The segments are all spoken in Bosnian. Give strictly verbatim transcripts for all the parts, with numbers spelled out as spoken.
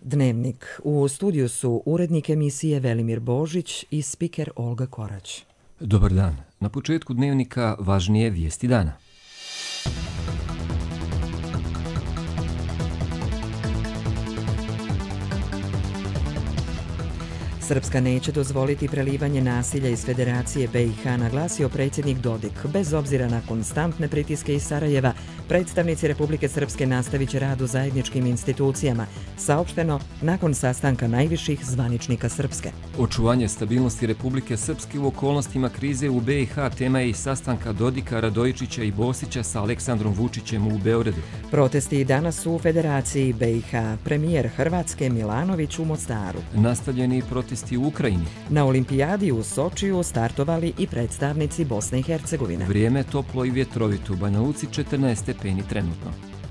Dnevnik. U studiju su urednik emisije Velimir Božić i spiker Olga Korać. Dobar dan. Na početku Dnevnika važnije vijesti dana. Srpska neće dozvoliti prelivanje nasilja iz Federacije B i H, naglasio predsjednik Dodik. Bez obzira na konstantne pritiske iz Sarajeva, predstavnici Republike Srpske nastavit će rad u zajedničkim institucijama, saopšteno nakon sastanka najviših zvaničnika Srpske. Očuvanje stabilnosti Republike Srpske u okolnostima krize u B i H tema je i sastanka Dodika, Radojičića i Bosića sa Aleksandrom Vučićem u Beogradu. Protesti danas u Federaciji B i H. Premijer Hrvatske Milanović u Mostaru. Nastavljeni protesti u Ukrajini. Na olimpijadi u Sočiju startovali i predstavnici Bosne i Hercegovine. Vrijeme toplo i vjetrovito, u Banja Luci četrnaest stepeni trenutno.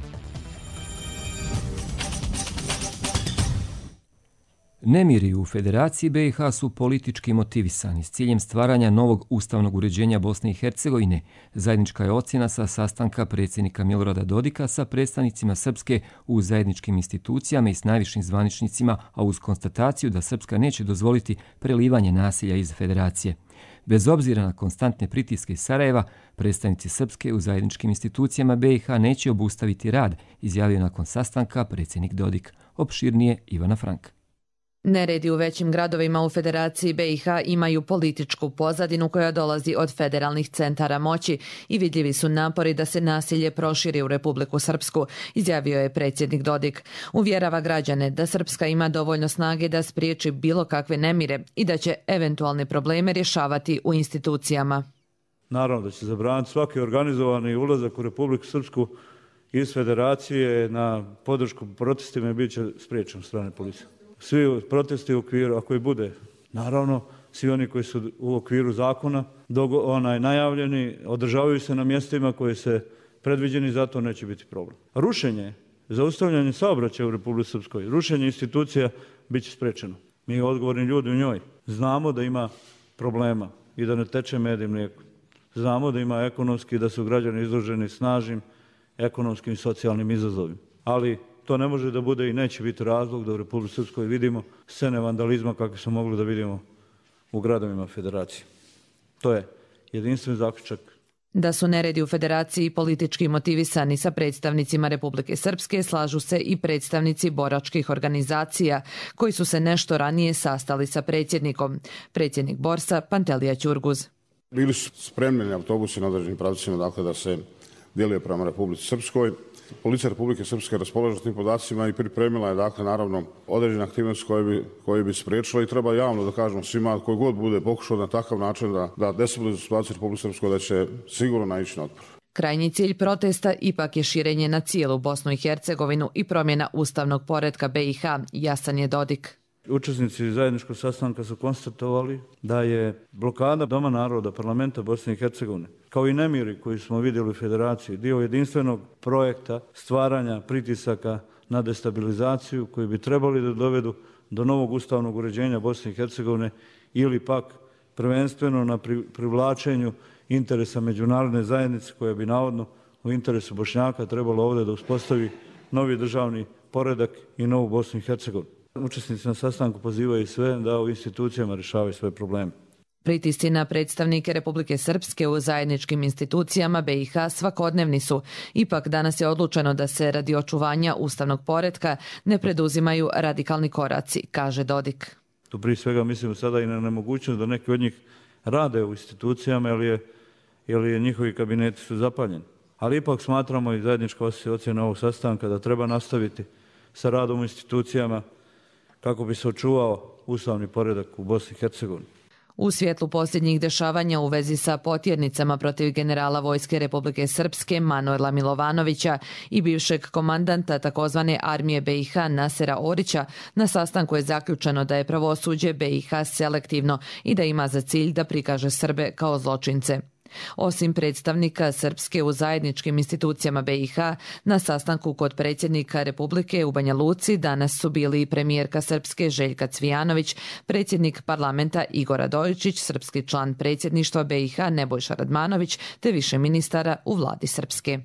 Nemiri u Federaciji B i H su politički motivisani s ciljem stvaranja novog ustavnog uređenja Bosne i Hercegovine. Zajednička je ocjena sa sastanka predsjednika Milorada Dodika sa predstavnicima Srpske u zajedničkim institucijama i s najvišim zvaničnicima, a uz konstataciju da Srpska neće dozvoliti prelivanje nasilja iz Federacije. Bez obzira na konstantne pritiske iz Sarajeva, predstavnici Srpske u zajedničkim institucijama B i H neće obustaviti rad, izjavio nakon sastanka predsjednik Dodik. Opširnije Ivana Frank. Neredi u većim gradovima u Federaciji B i H imaju političku pozadinu koja dolazi od federalnih centara moći i vidljivi su napori da se nasilje proširi u Republiku Srpsku, izjavio je predsjednik Dodik. Uvjerava građane da Srpska ima dovoljno snage da spriječi bilo kakve nemire i da će eventualne probleme rješavati u institucijama. Naravno da će zabraniti svaki organizovani ulazak u Republiku Srpsku iz Federacije na podršku protestima i bit će spriječen od strane policije. Svi protesti u okviru, ako i bude, naravno, svi oni koji su u okviru zakona dogo, onaj, najavljeni, održavaju se na mjestima koji se predviđeni, zato neće biti problem. Rušenje, zaustavljanje saobraćaja u Republici Srpskoj, rušenje institucija bit će spriječeno. Mi odgovorni ljudi u njoj znamo da ima problema i da ne teče med i mlijeko. Znamo da ima ekonomski, da su građani izloženi snažnim ekonomskim i socijalnim izazovima. Ali to ne može da bude i neće biti razlog da u Republici Srpskoj vidimo scene vandalizma kakve smo mogli da vidimo u gradovima Federacije. To je jedinstven zaključak. Da su neredi u Federaciji politički motivisani sa predstavnicima Republike Srpske, slažu se i predstavnici boračkih organizacija, koji su se nešto ranije sastali sa predsjednikom. Predsjednik Borsa, Pantelija Ćurguz. Bili su spremljeni autobusi na određenim pravcima, dakle da se djeluje prema Republici Srpskoj. Policija Republike Srpske raspolaže tim podacima i pripremila je, dakle, naravno, određene aktivnosti koje bi, koje bi spriječila i treba javno da kažemo svima koji god bude pokušao na takav način da, da destabilizuje situaciju Republike Srpskoj, da će sigurno naići na otpor. Krajnji cilj protesta ipak je širenje na cijelu Bosnu i Hercegovinu i promjena ustavnog poretka B i H, jasan je Dodik. Učesnici zajedničkog sastanka su konstatovali da je blokada Doma naroda, parlamenta Bosne i Hercegovine, kao i nemiri koji smo vidjeli u Federaciji, dio jedinstvenog projekta stvaranja pritisaka na destabilizaciju koji bi trebali da dovedu do novog ustavnog uređenja Bosne i Hercegovine ili pak prvenstveno na privlačenju interesa međunarodne zajednice koja bi navodno u interesu Bošnjaka trebalo ovdje da uspostavi novi državni poredak i novu Bosnu i Hercegovinu. Učesnici na sastanku pozivaju sve da u institucijama rješavaju svoje probleme. Pritisci na predstavnike Republike Srpske u zajedničkim institucijama B i H svakodnevni su. Ipak danas je odlučeno da se radi očuvanja ustavnog poretka ne preduzimaju radikalni koraci, kaže Dodik. Tu prije svega mislimo sada i na nemogućnost da neki od njih rade u institucijama jer je, jer je njihovi kabineti su zapaljeni. Ali ipak smatramo i zajednička ocjena ovog sastanka da treba nastaviti sa radom u institucijama kako bi se očuvao ustavni poredak u Bosni i Hercegovini. U svjetlu posljednjih dešavanja u vezi sa potjernicama protiv generala Vojske Republike Srpske Manojla Milovanovića i bivšeg komandanta takozvane armije B i H Nasera Orića, na sastanku je zaključeno da je pravosuđe B i H selektivno i da ima za cilj da prikaže Srbe kao zločince. Osim predstavnika Srpske u zajedničkim institucijama B i H, na sastanku kod predsjednika Republike u Banja Luci danas su bili i premijerka Srpske Željka Cvijanović, predsjednik parlamenta Igor Radojičić, srpski član predsjedništva B i H Nebojša Radmanović te više ministara u vladi Srpske.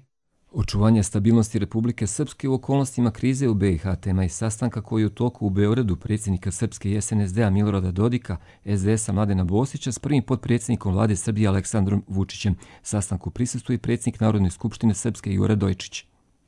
Očuvanje stabilnosti Republike Srpske u okolnostima krize u B i H tema i sastanka koji je u toku u Beogradu predsjednika Srpske i S N S D-a Milorada Dodika, S D S-a Mladena Bosića s prvim potpredsjednikom vlade Srbije Aleksandrom Vučićem. Sastanku prisustvuje i predsjednik Narodne skupštine Srpske Jure Dojčić.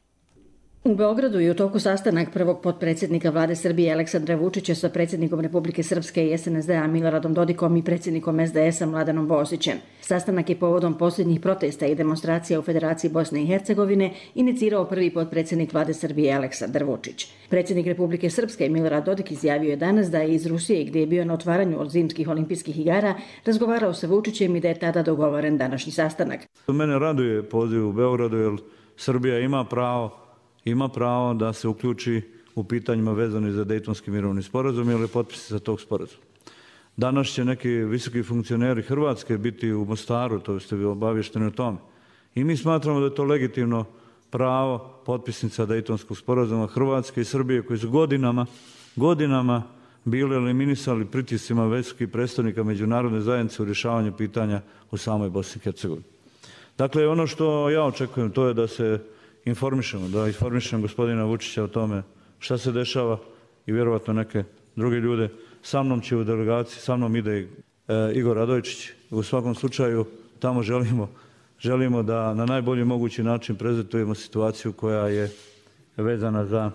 U Beogradu je u toku sastanak prvog potpredsjednika vlade Srbije Aleksandra Vučića sa predsjednikom Republike Srpske i S N S D-a Miloradom Dodikom i predsjednikom S D S-a Mladenom Bosićem. Sastanak je povodom posljednjih protesta i demonstracija u Federaciji Bosne i Hercegovine inicirao prvi potpredsjednik vlade Srbije Aleksandar Vučić. Predsjednik Republike Srpske Milorad Dodik izjavio je danas da je iz Rusije, gdje je bio na otvaranju od zimskih olimpijskih igara, razgovarao sa Vučićem i da je tada dogovoren današnji sastanak. Mene raduje poziv u Beogradu jer Srbija ima pravo ima pravo da se uključi u pitanjima vezani za Dejtonski mirovni sporazum ili potpisnica tog sporazuma. Danas će neki visoki funkcioneri Hrvatske biti u Mostaru, to ste vi obavješteni o tome. I mi smatramo da je to legitimno pravo potpisnica Dejtonskog sporazuma Hrvatske i Srbije koji su godinama, godinama bili eliminisali pritiscima visokih predstavnika međunarodne zajednice u rješavanju pitanja u samoj Bosni i Hercegovini. Dakle, ono što ja očekujem to je da se informišemo, da informišem gospodina Vučića o tome šta se dešava i vjerovatno neke druge ljude. Sa mnom će u delegaciji, sa mnom ide e, Igor Radojčić. U svakom slučaju tamo želimo, želimo da na najbolji mogući način prezentujemo situaciju koja je vezana za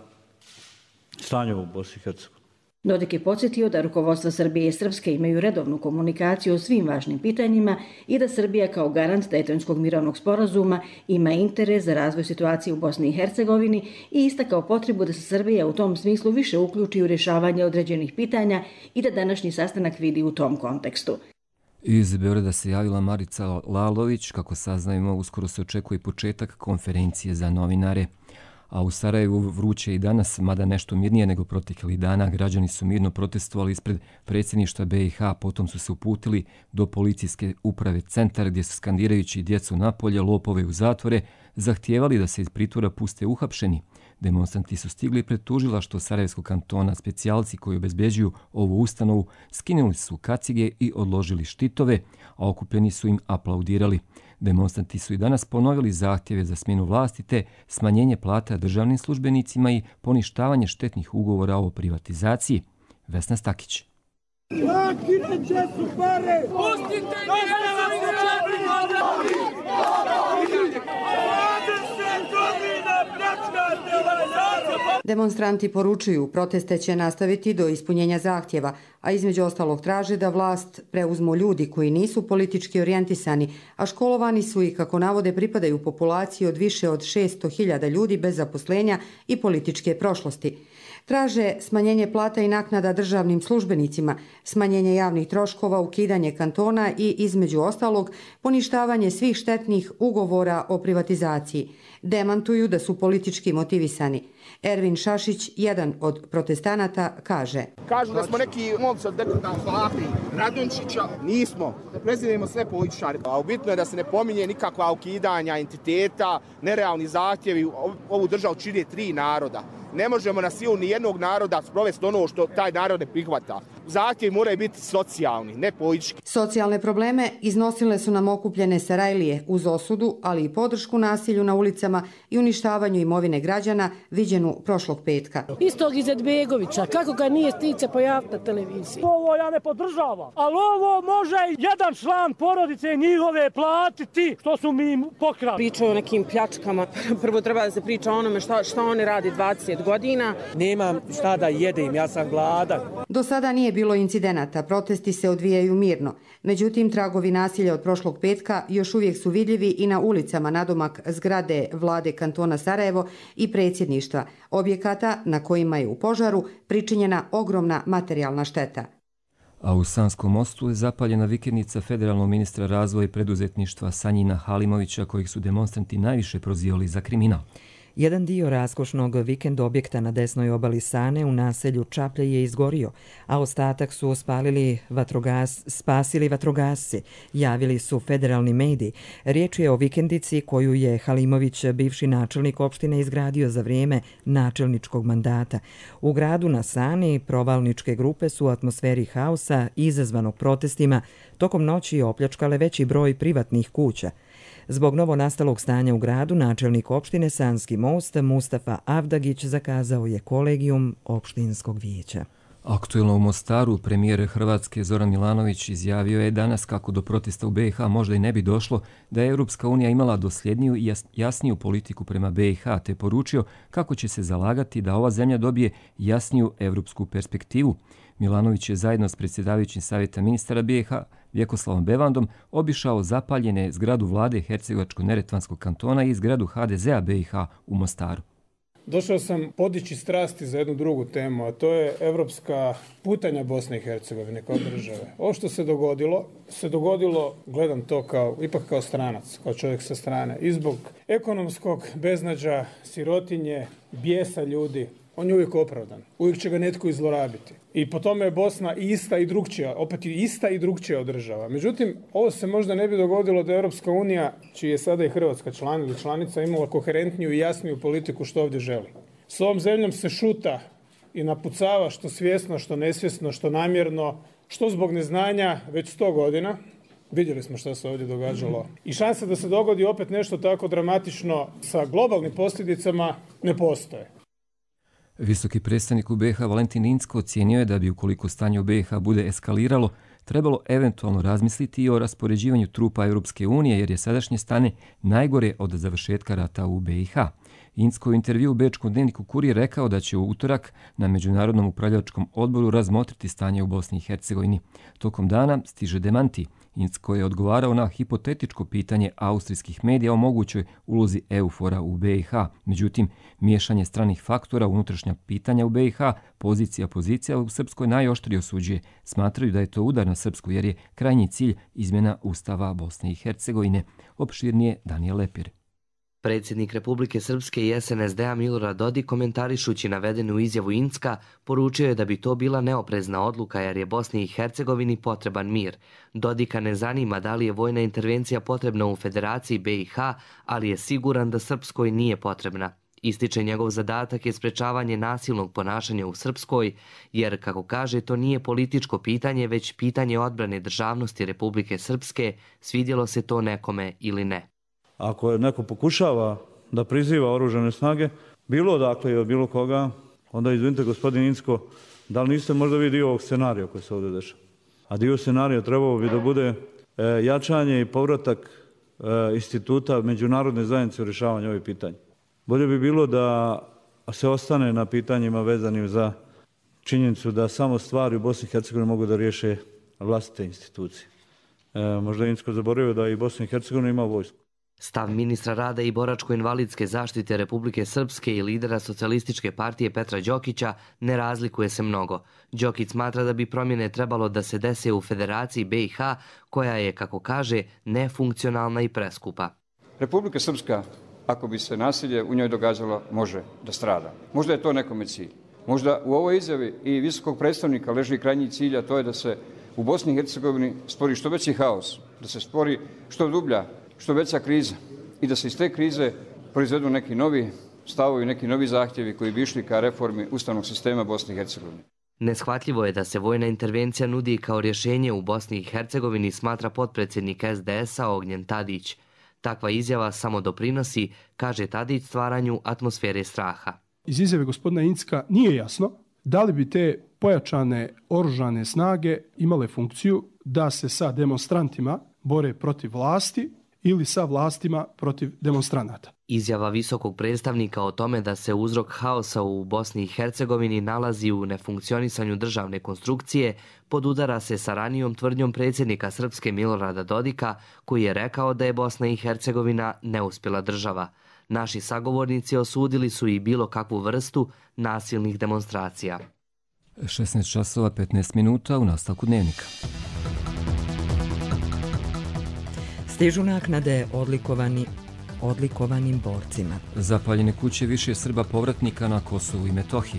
stanje u Bosni i Hercegovini. Dodik je podsjetio da rukovodstva Srbije i Srpske imaju redovnu komunikaciju o svim važnim pitanjima i da Srbija kao garant Dejtonskog mirovnog sporazuma ima interes za razvoj situacije u Bosni i Hercegovini i istakao potrebu da se Srbija u tom smislu više uključi u rješavanje određenih pitanja i da današnji sastanak vidi u tom kontekstu. Iz Beograda se javila Marica Lalović. Kako saznajemo, uskoro se očekuje početak konferencije za novinare. A u Sarajevu vruće i danas, mada nešto mirnije nego proteklih dana, građani su mirno protestovali ispred predsjedništva B i H, potom su se uputili do policijske uprave Centar gdje su skandirajući djecu napolje, lopove u zatvore, zahtijevali da se iz pritvora puste uhapšeni. Demonstranti su stigli pred tužilaštvo Sarajevskog kantona, specijalci koji obezbeđuju ovu ustanovu skinuli su kacige i odložili štitove, a okupljeni su im aplaudirali. Demonstranti su i danas ponovili zahtjeve za smjenu vlasti te smanjenje plata državnim službenicima i poništavanje štetnih ugovora o privatizaciji. Vesna Stakić. Demonstranti poručuju, proteste će nastaviti do ispunjenja zahtjeva, a između ostalog traže da vlast preuzmu ljudi koji nisu politički orijentisani, a školovani su i, kako navode, pripadaju populaciji od više od šesto hiljada ljudi bez zaposlenja i političke prošlosti. Traže smanjenje plata i naknada državnim službenicima, smanjenje javnih troškova, ukidanje kantona i, između ostalog, poništavanje svih štetnih ugovora o privatizaciji. Demantuju da su politički motivisani. Ervin Šašić, jedan od protestanata, kaže: Kažu da smo neki momci od Dekretana Hlapi, Radončića. Nismo. Preziremo sve političare. A bitno je da se ne pominje nikakva ukidanja entiteta, nerealni zahtjevi. Ovu državu čine tri naroda. Ne možemo na silu ni jednog naroda sprovesti ono što taj narod ne prihvata. Zahtjevi moraju biti socijalni, ne politički. Socijalne probleme iznosile su nam okupljene Sarajlije uz osudu, ali i podršku nasilju na ulicama i uništavanju imovine građana viđenu prošlog petka. Istog Izetbegovića, kako ga nije stice pojaviti na televiziji. Ovo ja ne podržavam, ali ovo može jedan član porodice njihove platiti što su mi pokrali. Pričaju o nekim pljačkama. Prvo treba da se priča o onome šta, šta oni radi dvadeset godina. Nemam šta da jedem, ja sam gladan. Do sada nije bilo incidenata, protesti se odvijaju mirno. Međutim, tragovi nasilja od prošlog petka još uvijek su vidljivi i na ulicama nadomak zgrade vlade kantona Sarajevo i predsjedništva, objekata na kojima je u požaru pričinjena ogromna materijalna šteta. A u Sanskom mostu je zapaljena vikendica federalnog ministra razvoja i preduzetništva Sanjina Halimovića, kojih su demonstranti najviše prozivali za kriminal. Jedan dio raskošnog vikend objekta na desnoj obali Sane u naselju Čaplje je izgorio, a ostatak su spalili vatrogas, spasili vatrogasci, javili su federalni mediji. Riječ je o vikendici koju je Halimović, bivši načelnik opštine, izgradio za vrijeme načelničkog mandata. U gradu na Sani provalničke grupe su u atmosferi haosa izazvanog protestima tokom noći opljačkale veći broj privatnih kuća. Zbog novonastalog stanja u gradu, načelnik opštine Sanski Most Mustafa Avdagić zakazao je kolegijum opštinskog vijeća. Aktuelno u Mostaru premijer Hrvatske Zoran Milanović izjavio je danas kako do protesta u B i H možda i ne bi došlo da je Europska unija imala dosljedniju i jasniju politiku prema B i H, te poručio kako će se zalagati da ova zemlja dobije jasniju europsku perspektivu. Milanović je zajedno s predsjedavajućim savjeta ministara B i H Vjekoslavom Bevandom obišao zapaljene zgradu vlade Hercegovačko-neretvanskog kantona i zgradu H D Z-a B i H u Mostaru. Došao sam podići strasti za jednu drugu temu, a to je evropska putanja Bosne i Hercegovine kao države. Ovo što se dogodilo, se dogodilo, gledam to kao, ipak kao stranac, kao čovjek sa strane, i zbog ekonomskog beznađa, sirotinje, bijesa ljudi. On je uvijek opravdan, uvijek će ga netko izlorabiti. I po tome je Bosna ista i drugčija, opet i ista i drugčija od država. Međutim, ovo se možda ne bi dogodilo da Europska unija, čiji je sada i Hrvatska član ili članica, imala koherentniju i jasniju politiku što ovdje želi. S ovom zemljom se šuta i napucava što svjesno, što nesvjesno, što namjerno, što zbog neznanja već sto godina. Vidjeli smo što se ovdje događalo. I šansa da se dogodi opet nešto tako dramatično sa globalnim posljedicama ne postoje. Visoki predstavnik u B i H Valentin Incko ocijenio je da bi ukoliko stanje u B i H bude eskaliralo, trebalo eventualno razmisliti i o raspoređivanju trupa Europske unije jer je sadašnje stanje najgore od završetka rata u B i H. Incko u intervju u bečkom dnevniku Kurir rekao da će u utorak na Međunarodnom upravljačkom odboru razmotriti stanje u Bosni i Hercegovini. Tokom dana stiže demanti. Incko je odgovarao na hipotetičko pitanje austrijskih medija o mogućoj ulozi EUFOR-a u B i H. Međutim, miješanje stranih faktora u unutrašnja pitanja u B i H, pozicija pozicija u Srpskoj najoštrije osuđuje. Smatraju da je to udar na Srpsku jer je krajnji cilj izmjena Ustava Bosne i Hercegovine. Opširnije Danijel Lepir. Predsjednik Republike Srpske i S N S D-a Milorad Dodik, komentarišući navedenu izjavu Incka, poručio je da bi to bila neoprezna odluka jer je Bosni i Hercegovini potreban mir. Dodika ne zanima da li je vojna intervencija potrebna u Federaciji B i H, ali je siguran da Srpskoj nije potrebna. Ističe njegov zadatak je sprečavanje nasilnog ponašanja u Srpskoj, jer, kako kaže, to nije političko pitanje, već pitanje odbrane državnosti Republike Srpske, svidjelo se to nekome ili ne. Ako neko pokušava da priziva oružane snage, bilo dakle i od bilo koga, onda izvinite gospodin Incko, da li niste možda vi dio ovog scenarija koji se ovdje dešava? A dio scenarija trebao bi da bude e, jačanje i povratak e, instituta međunarodne zajednice u rješavanju ovih pitanja. Bolje bi bilo da se ostane na pitanjima vezanim za činjenicu da samo stvari u Bosni i Hercegovini mogu da riješe vlastite institucije. E, možda je Incko zaboravio da i Bosna i Hercegovina ima vojsku. Stav ministra rada i boračko-invalidske zaštite Republike Srpske i lidera Socijalističke partije Petra Đokića ne razlikuje se mnogo. Đokić smatra da bi promjene trebalo da se dese u Federaciji B i H, koja je, kako kaže, nefunkcionalna i preskupa. Republika Srpska, ako bi se nasilje u njoj događalo, može da strada. Možda je to nekome cilj. Možda u ovoj izjavi i visokog predstavnika leži krajnji cilj, a to je da se u Bosni i Hercegovini stvori što veći haos, da se stvori što dublja, što veća kriza i da se iz te krize proizvedu neki novi stavovi, neki novi zahtjevi koji bi išli ka reformi ustavnog sistema Bosne i Hercegovine. Neshvatljivo je da se vojna intervencija nudi kao rješenje u Bosni i Hercegovini, smatra potpredsjednik S D S-a Ognjen Tadić. Takva izjava samo doprinosi, kaže Tadić, stvaranju atmosfere straha. Iz izjave gospodina Incka nije jasno da li bi te pojačane oružane snage imale funkciju da se sa demonstrantima bore protiv vlasti ili sa vlastima protiv demonstranata. Izjava visokog predstavnika o tome da se uzrok haosa u Bosni i Hercegovini nalazi u nefunkcionisanju državne konstrukcije podudara se sa ranijom tvrdnjom predsjednika Srpske Milorada Dodika, koji je rekao da je Bosna i Hercegovina neuspjela država. Naši sagovornici osudili su i bilo kakvu vrstu nasilnih demonstracija. šesnaest časova petnaest minuta u nastavku dnevnika. Stižu naknade odlikovani, odlikovanim borcima. Zapaljene kuće više Srba povratnika na Kosovu i Metohiji.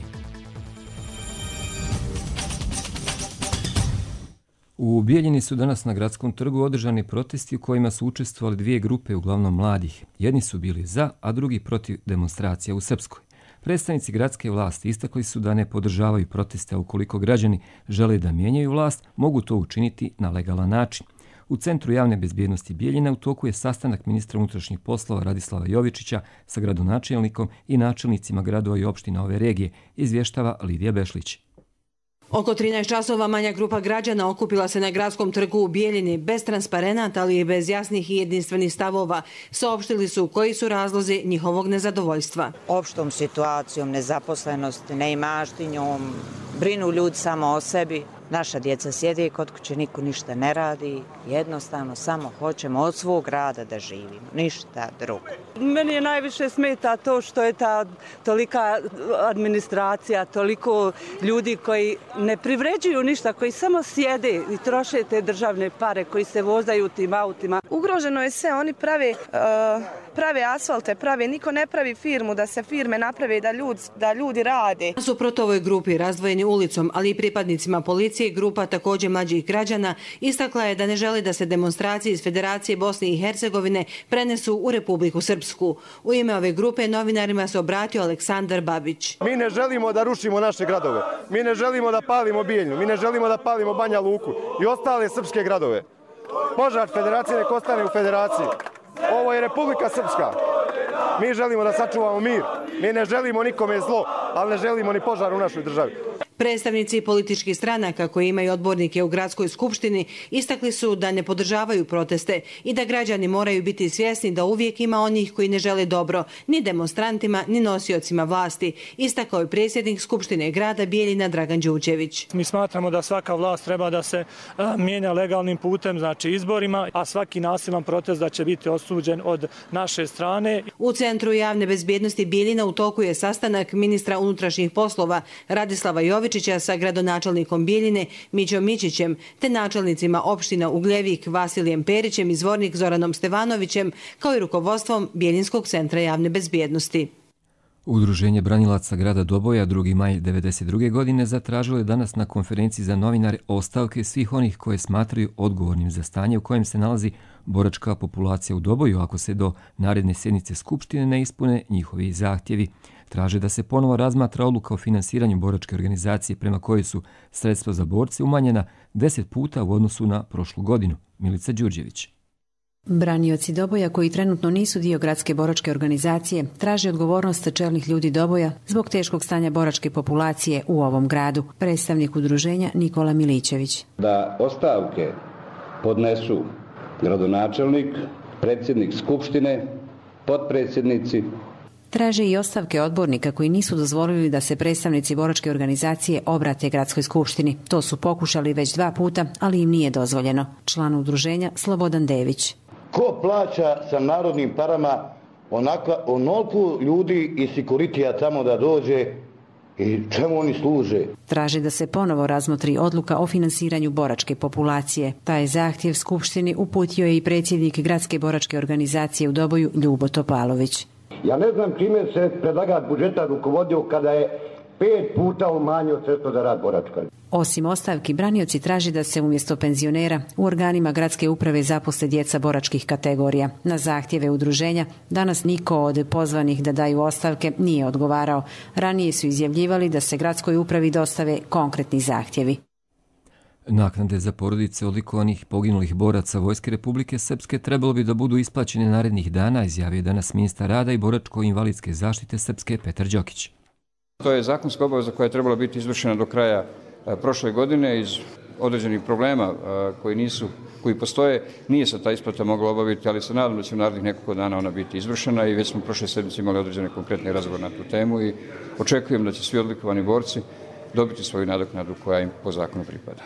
U Bijeljini su danas na gradskom trgu održani protesti u kojima su učestvovali dvije grupe, uglavnom mladih. Jedni su bili za, a drugi protiv demonstracija u Srpskoj. Predstavnici gradske vlasti istakli su da ne podržavaju proteste, a ukoliko građani žele da mijenjaju vlast, mogu to učiniti na legalan način. U Centru javne bezbjednosti Bijeljina u toku je sastanak ministra unutrašnjih poslova Radislava Jovičića sa gradonačelnikom i načelnicima gradova i opština ove regije, izvještava Lidija Bešlić. Oko trinaest časova manja grupa građana okupila se na gradskom trgu u Bijeljini bez transparenata, ali i bez jasnih i jedinstvenih stavova. Saopštili su koji su razlozi njihovog nezadovoljstva. Opštom situacijom, nezaposlenosti, neimaštinjom, brinu ljudi samo o sebi. Naša djeca sjede kod kuće, niko ništa ne radi. Jednostavno samo hoćemo od svog rada da živimo, ništa drugo. Meni je najviše smeta to što je ta tolika administracija, toliko ljudi koji ne privređuju ništa, koji samo sjede i troše te državne pare, koji se vozaju tim autima. Ugroženo je sve, oni prave, uh, prave asfalte, prave, niko ne pravi firmu, da se firme naprave, da ljudi, da ljudi rade. Suprot ovoj grupi razdvojeni ulicom, ali i pripadnicima policije, grupa također mlađih građana istakla je da ne želi da se demonstracije iz Federacije Bosne i Hercegovine prenesu u Republiku Srpsku. U ime ove grupe novinarima se obratio Aleksandar Babić. Mi ne želimo da rušimo naše gradove, mi ne želimo da palimo Bijeljinu, mi ne želimo da palimo Banja Luku i ostale srpske gradove. Požar Federacije nek ostane u Federaciji. Ovo je Republika Srpska. Mi želimo da sačuvamo mir. Mi ne želimo nikome zlo, ali ne želimo ni požar u našoj državi. Predstavnici političkih stranaka koji imaju odbornike u gradskoj skupštini istakli su da ne podržavaju proteste i da građani moraju biti svjesni da uvijek ima onih koji ne žele dobro ni demonstrantima ni nosiocima vlasti, istakao je predsjednik Skupštine grada Bijeljina Dragan Đurđević. Mi smatramo da svaka vlast treba da se a, mijenja legalnim putem, znači izborima, a svaki nasilan protest da će biti osuđen od naše strane. U Centru javne bezbjednosti Bijeljina u toku je sastanak ministra unutrašnjih poslova Radislava Jovičića sa gradonačelnikom Bijeljine Mićom Mićićem te načelnicima opština Ugljevik Vasilijem Perićem i Zvornik Zoranom Stevanovićem kao i rukovodstvom Bijeljinskog centra javne bezbjednosti. Udruženje branilaca grada Doboja drugi maj devedeset druge godine zatražilo je danas na konferenciji za novinare ostavke svih onih koje smatraju odgovornim za stanje u kojem se nalazi boračka populacija u Doboju ako se do naredne sjednice Skupštine ne ispune njihovi zahtjevi. Traže da se ponovo razmatra odluka o finansiranju boračke organizacije prema kojoj su sredstva za borce umanjena deset puta u odnosu na prošlu godinu. Milica Đurđević. Branioci Doboja koji trenutno nisu dio gradske boračke organizacije traže odgovornost čelnih ljudi Doboja zbog teškog stanja boračke populacije u ovom gradu. Predstavnik udruženja Nikola Milićević. Da ostavke podnesu gradonačelnik, predsjednik Skupštine, potpredsjednici. Traže i ostavke odbornika koji nisu dozvolili da se predstavnici boračke organizacije obrate gradskoj skupštini. To su pokušali već dva puta, ali im nije dozvoljeno. Član udruženja Slobodan Dević. Ko plaća sa narodnim parama onakva, onolku ljudi i sekuritija tamo da dođe i čemu oni služe? Traži da se ponovo razmotri odluka o finansiranju boračke populacije. Taj zahtjev Skupštini uputio je i predsjednik gradske boračke organizacije u Doboju Ljubo Topalović. Ja ne znam čime se predlagač budžeta rukovodio kada je pet puta umanjio sredstva za rad boračka. Osim ostavki, branioci traži da se umjesto penzionera u organima gradske uprave zaposle djeca boračkih kategorija. Na zahtjeve udruženja danas niko od pozvanih da daju ostavke nije odgovarao. Ranije su izjavljivali da se gradskoj upravi dostave konkretni zahtjevi. Naknade za porodice odlikovanih poginulih boraca Vojske Republike Srpske trebalo bi da budu isplaćene narednih dana, izjavio danas ministar rada i boračko-invalidske zaštite Srpske Petar Đokić. To je zakonska obaveza koja je trebala biti izvršena do kraja prošle godine iz određenih problema koji nisu, koji postoje. Nije se ta isplata mogla obaviti, ali se nadam da će u narednih nekoliko dana ona biti izvršena i već smo prošle sedmice imali određene konkretne razgovore na tu temu i očekujem da će svi odlikovani borci dobiti svoju nadoknadu koja im po zakonu pripada.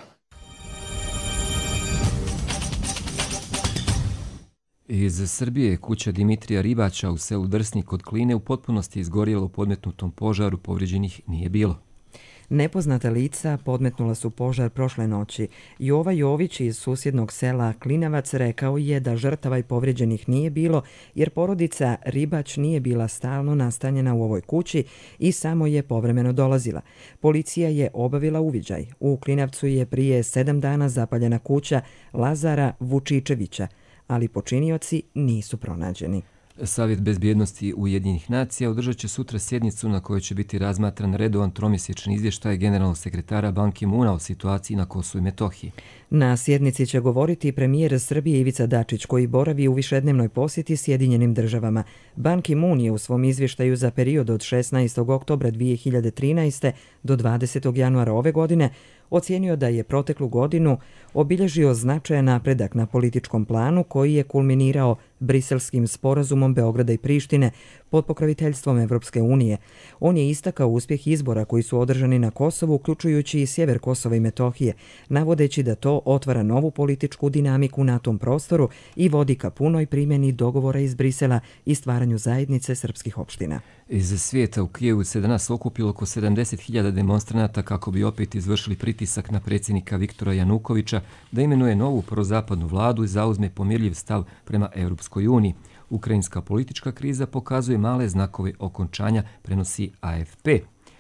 Iz Srbije kuća Dimitrija Ribača u selu Drsnik kod Kline u potpunosti izgorjela u podmetnutom požaru, povrijeđenih nije bilo. Nepoznata lica podmetnula su požar prošle noći. Jova Jović iz susjednog sela Klinavac rekao je da žrtava i povrijeđenih nije bilo jer porodica Ribać nije bila stalno nastanjena u ovoj kući i samo je povremeno dolazila. Policija je obavila uviđaj. U Klinavcu je prije sedam dana zapaljena kuća Lazara Vučičevića, ali počinioci nisu pronađeni. Savjet bezbjednosti Ujedinjenih nacija održat će sutra sjednicu na kojoj će biti razmatran redovan tromjesečni izvještaj generalnog sekretara Ban Ki-moona o situaciji na Kosovu i Metohiji. Na sjednici će govoriti premijer Srbije Ivica Dačić, koji boravi u višednevnoj posjeti Sjedinjenim državama. Ban Ki-moon je u svom izvještaju za period od šesnaestog oktobra dvije hiljade trinaeste do dvadesetog januara ove godine ocijenio da je proteklu godinu obilježio značajan napredak na političkom planu koji je kulminirao Briselskim sporazumom Beograda i Prištine pod pokroviteljstvom Evropske unije. On je istakao uspjeh izbora koji su održani na Kosovu, uključujući i sjever Kosova i Metohije, navodeći da to otvara novu političku dinamiku na tom prostoru i vodi ka punoj primjeni dogovora iz Brisela i stvaranju zajednice srpskih opština. Iz svijeta u Kijevu se danas okupilo oko sedamdeset hiljada demonstranata kako bi opet izvršili pritisak na predsjednika Viktora Janukovića da imenuje novu prozapadnu vladu i zauzme pomirljiv stav prema Europskoj uniji. Ukrajinska politička kriza pokazuje male znakove okončanja, prenosi A F P.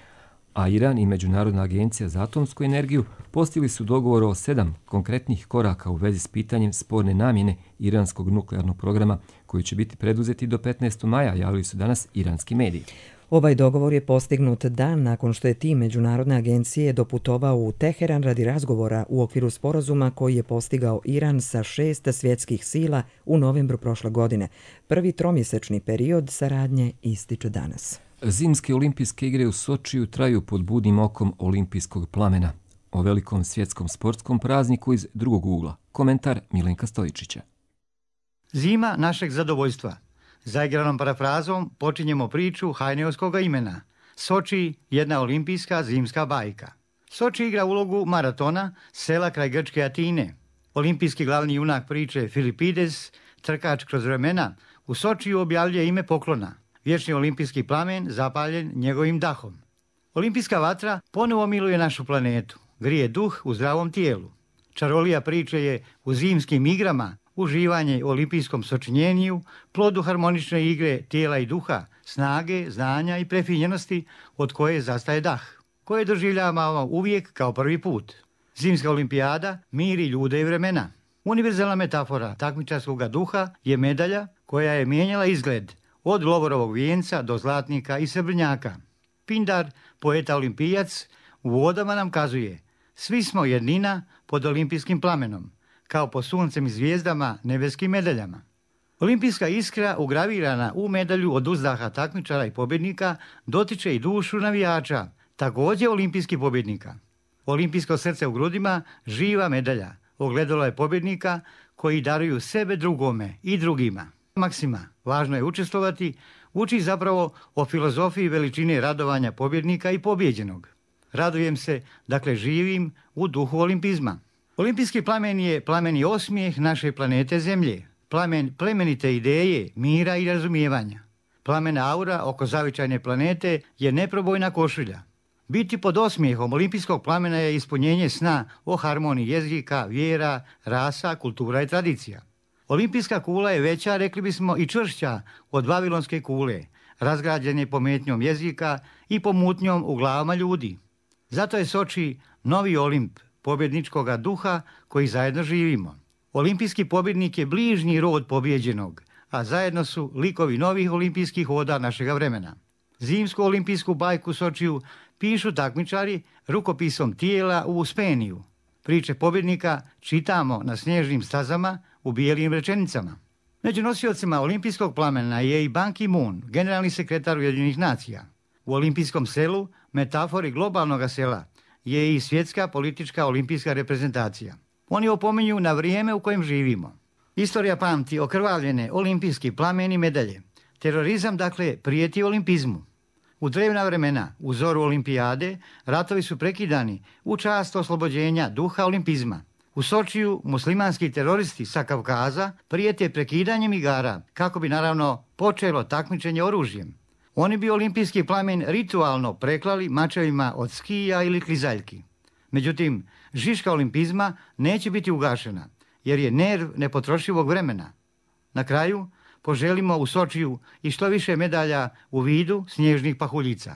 A Iran i Međunarodna agencija za atomsku energiju postigli su dogovor o sedam konkretnih koraka u vezi s pitanjem sporne namjene iranskog nuklearnog programa koji će biti preduzeti do petnaestog maja, javili su danas iranski mediji. Ovaj dogovor je postignut dan nakon što je tim Međunarodne agencije doputovao u Teheran radi razgovora u okviru sporazuma koji je postigao Iran sa šest svjetskih sila u novembru prošle godine. Prvi tromjesečni period saradnje ističe danas. Zimske olimpijske igre u Sočiju traju pod budnim okom olimpijskog plamena. O velikom svjetskom sportskom prazniku iz drugog ugla. Komentar Milenka Stojičića. Zima našeg zadovoljstva. Zaigranom parafrazom počinjemo priču hajneovskog imena. Soči, jedna olimpijska zimska bajka. Soči igra ulogu maratona, sela kraj grčke Atine. Olimpijski glavni junak priče Filipides, trkač kroz vremena, u Sočiju objavljuje ime poklona. Vječni olimpijski plamen zapaljen njegovim dahom. Olimpijska vatra ponovo miluje našu planetu, grije duh u zdravom tijelu. Čarolija priče je u zimskim igrama, uživanje u olimpijskom sočinjenju, plodu harmonične igre tijela i duha, snage, znanja i prefinjenosti od koje zastaje dah, koje doživljavamo uvijek kao prvi put. Zimska olimpijada miri ljude i vremena. Univerzalna metafora takmičarskog duha je medalja koja je mijenjala izgled od lovorovog vijenca do zlatnika i srebrnjaka. Pindar, poeta olimpijac, u vodama nam kazuje: svi smo jednina pod olimpijskim plamenom, kao po suncem i zvijezdama nebeskim medaljama. Olimpijska iskra ugravirana u medalju od uzdaha takmičara i pobjednika dotiče i dušu navijača, također olimpijskih pobjednika. Olimpijsko srce u grudima, živa medalja, ogledalo je pobjednika koji daruju sebe drugome i drugima. Maksima, važno je učestvovati, uči zapravo o filozofiji veličine radovanja pobjednika i pobjeđenog. Radujem se, dakle živim u duhu olimpizma. Olimpijski plamen je plameni osmijeh naše planete Zemlje, plamen plemenite ideje, mira i razumijevanja. Plamen aura oko zavičajne planete je neprobojna košulja. Biti pod osmijehom olimpijskog plamena je ispunjenje sna o harmoniji jezika, vjera, rasa, kultura i tradicija. Olimpijska kula je veća, rekli bismo, i čvršća od vavilonske kule, razgrađene pometnjom jezika i pomutnjom u glavama ljudi. Zato je Soči novi Olimp, pobjedničkoga duha koji zajedno živimo. Olimpijski pobjednik je bližnji rod pobjeđenog, a zajedno su likovi novih olimpijskih voda našega vremena. Zimsku olimpijsku bajku Sočiju pišu takmičari rukopisom tijela u Uspeniju. Priče pobjednika čitamo na snježnim stazama u bijelim rečenicama. Među nosiocima olimpijskog plamena je i Ban Ki-moon, generalni sekretar Ujedinjenih nacija. U olimpijskom selu, metafori globalnog sela, je i svjetska politička olimpijska reprezentacija. Oni opominju na vrijeme u kojem živimo. Istorija pamti okrvavljene olimpijski plamen i medalje. Terorizam, dakle, prijeti olimpizmu. U drevna vremena, u zoru olimpijade, ratovi su prekidani u čast oslobođenja duha olimpizma. U Sočiju muslimanski teroristi sa Kavkaza prijete prekidanjem igara, kako bi naravno počelo takmičenje oružjem. Oni bi olimpijski plamen ritualno preklali mačevima od skija ili klizaljki. Međutim, žiška olimpizma neće biti ugašena, jer je nerv nepotrošivog vremena. Na kraju, poželimo u Sočiju i što više medalja u vidu snježnih pahuljica.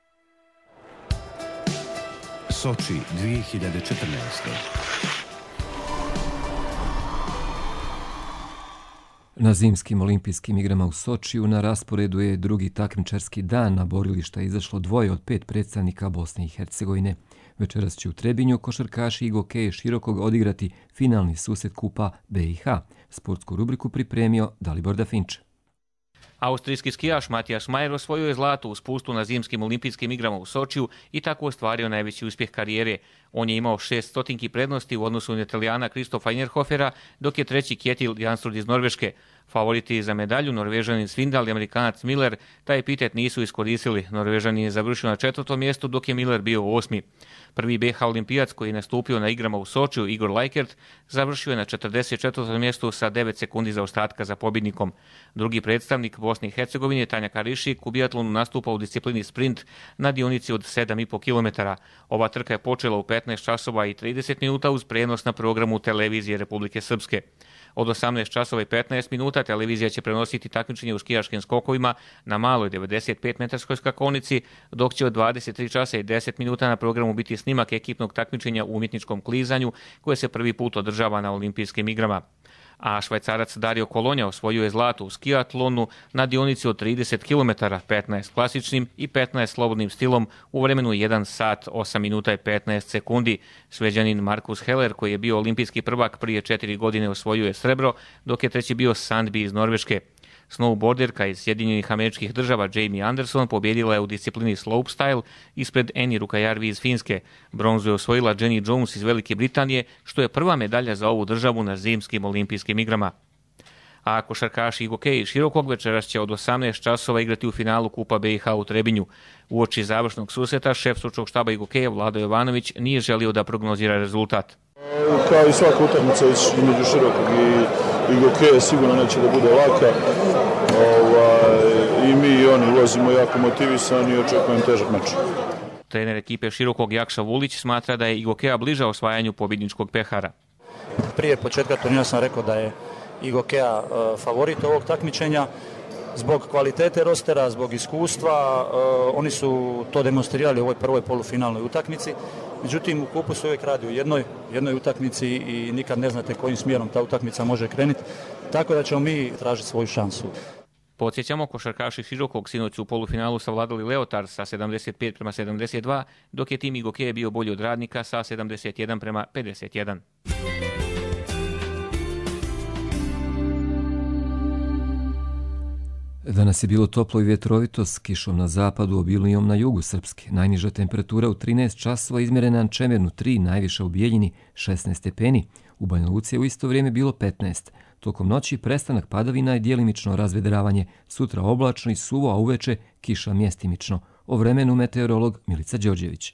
Soči dvije hiljade četrnaeste. Na zimskim olimpijskim igrama u Sočiju na rasporedu je drugi takmičarski dan. Na borilišta je izašlo dvoje od pet predstavnika Bosne i Hercegovine. Večeras će u Trebinju košarkaši i gokeje Širokog odigrati finalni susret kupa B i H. Sportsku rubriku pripremio Dalibor Dafinče. Austrijski skijaš Matijas Majer osvojio je zlato u spustu na zimskim olimpijskim igrama u Sočiju i tako ostvario najveći uspjeh karijere. On je imao šest stotinki prednosti u odnosu na Italijana Kristofa Inerhofera, dok je treći Kjetil Jansrud iz Norveške. Favoriti za medalju, Norvežanin Svindal i Amerikanac Miller, taj epitet nisu iskoristili. Norvežanin je završio na četvrtom mjestu, dok je Miller bio osmi. Prvi B H olimpijac koji je nastupio na igrama u Sočiju, Igor Lajkert, završio je na četrdeset četvrtom mjestu sa devet sekundi zaostatka za pobjednikom. Drugi predstavnik Bosne i Hercegovine, Tanja Karišik, u biatlonu nastupa u disciplini sprint na dionici od sedam i po kilometara. Ova trka je počela u petnaest časova i trideset minuta uz prenos na programu televizije Republike Srpske. Od osamnaest časova i petnaest minuta televizija će prenositi takmičenje u skijaškim skokovima na maloj devedeset pet metarskoj skakonici, dok će od dvadeset tri časa i deset minuta na programu biti snimak ekipnog takmičenja u umjetničkom klizanju koje se prvi put održava na olimpijskim igrama. A Švajcarac Dario Kolonja osvojio je zlato u skijatlonu na dionici od trideset kilometara, petnaest klasičnim i petnaest slobodnim stilom u vremenu jedan sat osam minuta i petnaest sekundi. Šveđanin Markus Heller, koji je bio olimpijski prvak prije četiri godine, osvojio je srebro, dok je treći bio Sandby iz Norveške. Snowboarderka iz Sjedinjenih Američkih Država Jamie Anderson pobjedila je u disciplini slopestyle ispred Eni Rukajarvi iz Finske. Bronzu je osvojila Jenny Jones iz Velike Britanije, što je prva medalja za ovu državu na zimskim olimpijskim igrama. A košarkaši i gokeji Širokog večeras će od osamnaest časova igrati u finalu kupa B i H u Trebinju. Uoči završnog susreta šef stručnog štaba i gokeja Vlado Jovanović nije želio da prognozira rezultat. Kao i svaka utakmica između Širokog i, i gokeja sigurno neće da bude laka. Ovaj, I mi i oni ulazimo jako motivisani i očekujem težak meč. Trener ekipe Širokog Jakša Vulić smatra da je i gokeja bliža osvajanju pobjedničkog pehara. Prije početka turnira sam rekao da je i gokeja uh, favorit ovog takmičenja. Zbog kvalitete rostera, zbog iskustva, uh, oni su to demonstrirali u ovoj prvoj polufinalnoj utakmici. Međutim, u kupu se uvijek radi u jednoj, jednoj utakmici i nikad ne znate kojim smjerom ta utakmica može krenuti. Tako da ćemo mi tražiti svoju šansu. Podsjećamo, košarkaši Širokog sinoć su u polufinalu savladali Leotar sa sedamdeset pet prema sedamdeset dva, dok je tim i gokeje bio bolji od Radnika sa sedamdeset jedan prema pedeset jedan. Danas je bilo toplo i vjetrovito s kišom na zapadu, obilnijom na jugu Srpske. Najniža temperatura u trinaest časova izmjerena na Čemernu tri, najviša u Bijeljini šesnaest stepeni. U Banja Luci je u isto vrijeme bilo petnaest. Tokom noći prestanak padavina i djelimično razvedravanje. Sutra oblačno i suvo, a uveče kiša mjestimično. O vremenu meteorolog Milica Đorđević.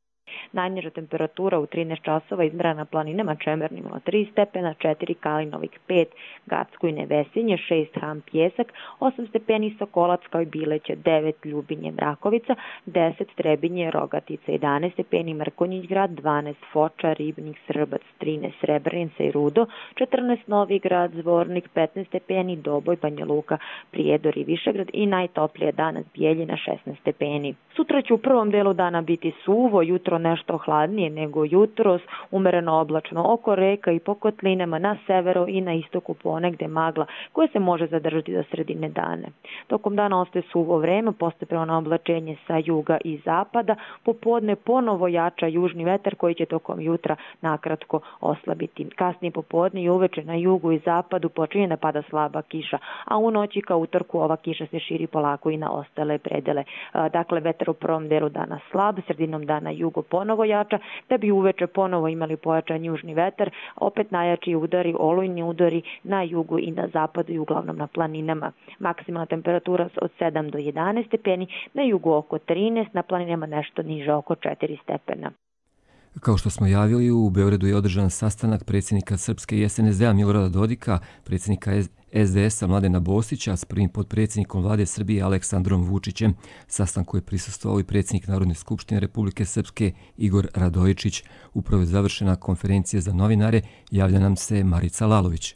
Najniža temperatura u trinaest časova izmjerena na planinama Čemernim tri stepena, četiri Kalinovik pet, Gacko i Nevesinje šest, Ham Pjesak, osam stepeni Sokolac kao i Bileće devet, Ljubinje Mrakovica deset, Trebinje Rogatica jedanaest stepeni, Mrkonjić grad dvanaest, Foča, Ribnik, Srbac trinaest, Srebrenica i Rudo četrnaest, Novi grad, Zvornik petnaest stepeni, Doboj, Banja Luka, Prijedor i Višegrad i najtoplije danas Bijeljina šesnaest stepeni. Sutra će u prvom delu dana biti suvo, jutro nešto hladnije nego jutros, umereno oblačno oko reka i po kotlinama na severu i na istoku ponegde magla koje se može zadržati do sredine dana. Tokom dana ostaje suvo vreme, postepeno oblačenje sa juga i zapada, popodne ponovo jača južni vetar koji će tokom jutra nakratko oslabiti. Kasnije popodne i uveče na jugu i zapadu počinje da pada slaba kiša, a u noći ka utorku ova kiša se širi polako i na ostale predele. Dakle, vetar u prvom delu dana slab, sredinom dana jugo ponovo jača, da bi uveče ponovo imali pojačan južni vetar, opet najjači udari, olujni udari na jugu i na zapadu i uglavnom na planinama. Maksimalna temperatura od sedam do jedanaest stepeni, na jugu oko trinaest, na planinama nešto niže oko četiri stepena. Kao što smo javili, u Beogradu je održan sastanak predsjednika Srpske i S N S D-a Milorada Dodika, predsjednika S D S-a Mladena Bostića s prvim potpredsjednikom Vlade Srbije Aleksandrom Vučićem. Sastanku je prisustvovao i predsjednik Narodne skupštine Republike Srpske Igor Radojičić. Upravo je završena konferencija za novinare, javlja nam se Marica Lalović.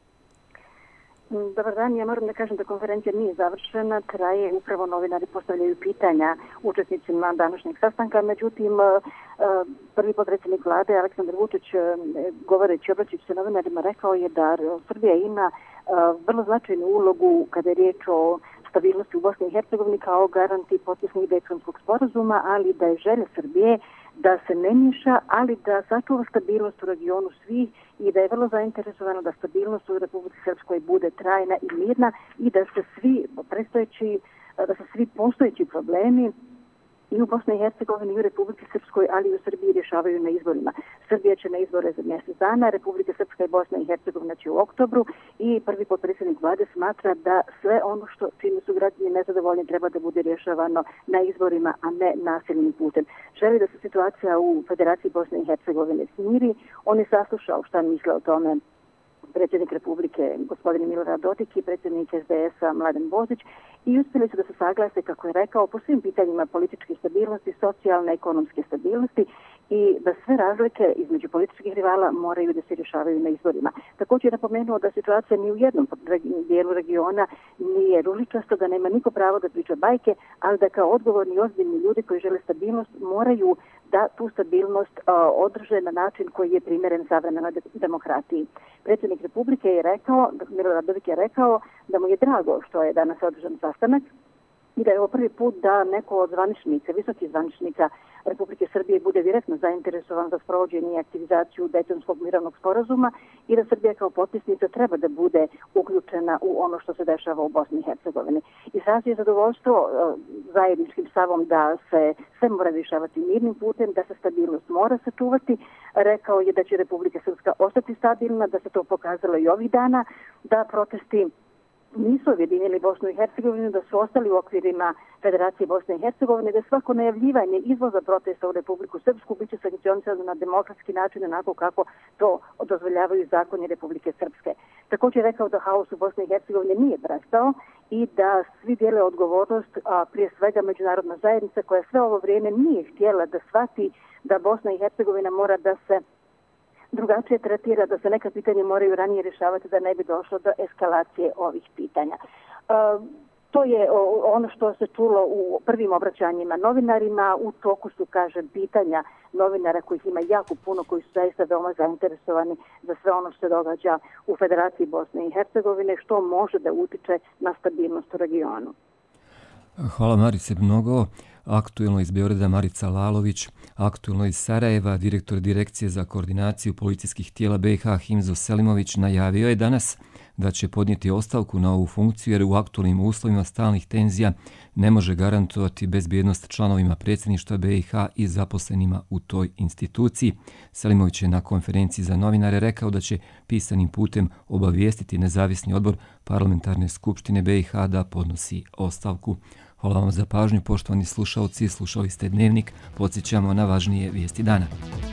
Dobar dan, ja moram da kažem da konferencija nije završena, traje, upravo novinari postavljaju pitanja učesnicima današnjeg sastanka, međutim prvi potpredsjednik vlade Aleksandar Vučić, govoreći, obraćajući se novinarima, rekao je da Srbija ima vrlo značajnu ulogu kada je riječ o stabilnosti u Bosni i Hercegovini kao garanti potpisnih Dejtonskog sporazuma, ali da je želja Srbije da se ne miješa, ali da sačuva stabilnost u regionu svih i da je vrlo zainteresovano da stabilnost u Republici Srpskoj bude trajna i mirna i da se svi prestojeći, da se svi postojeći problemi i u Bosni i Hercegovini i u Republici Srpskoj, ali i u Srbiji rješavaju na izborima. Srbija će na izbore za mjesec dana, Republika Srpska i Bosna i Hercegovina će u oktobru i prvi potpredsjednik vlade smatra da sve ono što čime su građani nezadovoljni treba da bude rješavano na izborima, a ne nasilnim putem. Želi da se situacija u Federaciji Bosne i Hercegovine smiri. On je saslušao šta misle o tome predsjednik Republike gospodin Milorad Dodik i predsjednik S D S-a Mladen Bozić i uspjeli su da se saglase, kako je rekao, po svim pitanjima političke stabilnosti, socijalne, ekonomske stabilnosti i da sve razlike između političkih rivala moraju da se rješavaju na izborima. Također je napomenuo da situacija ni u jednom dijelu regiona nije ružičasta, da nema niko pravo da priča bajke, ali da kao odgovorni i ozbiljni ljudi koji žele stabilnost moraju da tu stabilnost uh, održe na način koji je primjeren savremenoj demokratiji. Predsjednik Republike je rekao, Milorad Dodik je rekao da mu je drago što je danas održan sastanak i da je ovo prvi put da neko od zvaničnika, visokih zvaničnika Republike Srbije bude direktno zainteresovan za sprovođenje i aktivizaciju Dejtonskog mirovnog sporazuma i da Srbija kao potpisnica treba da bude uključena u ono što se dešava u Bosni i Hercegovini. Izrazio je zadovoljstvo uh, zajedničkim stavom da se sve mora rješavati mirnim putem, da se stabilnost mora sačuvati. Rekao je da će Republika Srpska ostati stabilna, da se to pokazalo i ovih dana, da protesti nisu objedinili Bosnu i Hercegovinu, da su ostali u okvirima Federacije Bosne i Hercegovine, da svako najavljivanje izvoza protesta u Republiku Srpsku biće sankcionisano na demokratski način, onako kako to dozvoljavaju zakoni Republike Srpske. Također je rekao da haos u Bosni i Hercegovini nije prestao i da svi dijele odgovornost, a prije svega međunarodna zajednica koja sve ovo vrijeme nije htjela da shvati da Bosna i Hercegovina mora da se drugačije tretira, da se neka pitanja moraju ranije rješavati da ne bi došlo do eskalacije ovih pitanja. Uh, to je ono što se čulo u prvim obraćanjima novinarima. U toku su, kažem, pitanja novinara kojih ima jako puno, koji su zaista veoma zainteresovani za sve ono što se događa u Federaciji Bosne i Hercegovine, što može da utiče na stabilnost u regionu. Hvala Marice mnogo. Aktuelno iz Beograda Marica Lalović, aktuelno iz Sarajeva, direktor Direkcije za koordinaciju policijskih tijela B i H Himzo Selimović najavio je danas da će podnijeti ostavku na ovu funkciju jer u aktualnim uslovima stalnih tenzija ne može garantovati bezbjednost članovima predsjedništva B i H i zaposlenima u toj instituciji. Selimović je na konferenciji za novinare rekao da će pisanim putem obavijestiti nezavisni odbor parlamentarne skupštine B i H da podnosi ostavku. Hvala vam za pažnju, poštovani slušalci. Slušali ste Dnevnik. Podsjećamo na važnije vijesti dana.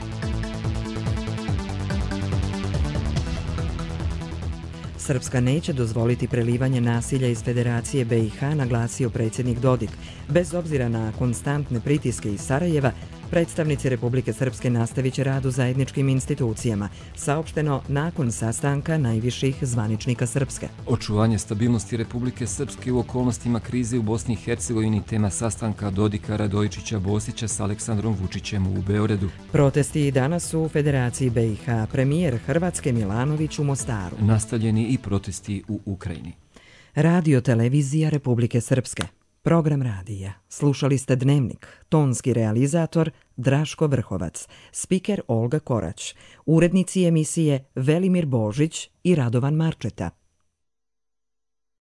Srpska neće dozvoliti prelivanje nasilja iz Federacije B i H, naglasio predsjednik Dodik. Bez obzira na konstantne pritiske iz Sarajeva, predstavnici Republike Srpske nastavit će rad u zajedničkim institucijama, saopšteno nakon sastanka najviših zvaničnika Srpske. Očuvanje stabilnosti Republike Srpske u okolnostima krize u Bosni i Hercegovini tema sastanka Dodika, Radojičića, Bosića s Aleksandrom Vučićem u Beogradu. Protesti danas su u Federaciji B i H, premijer Hrvatske Milanović u Mostaru. Nastavljeni i protesti u Ukrajini. Radio televizija Republike Srpske. Program radija. Slušali ste Dnevnik. Tonski realizator Draško Vrhovac. Spiker Olga Korać. Urednici emisije Velimir Božić i Radovan Marčeta.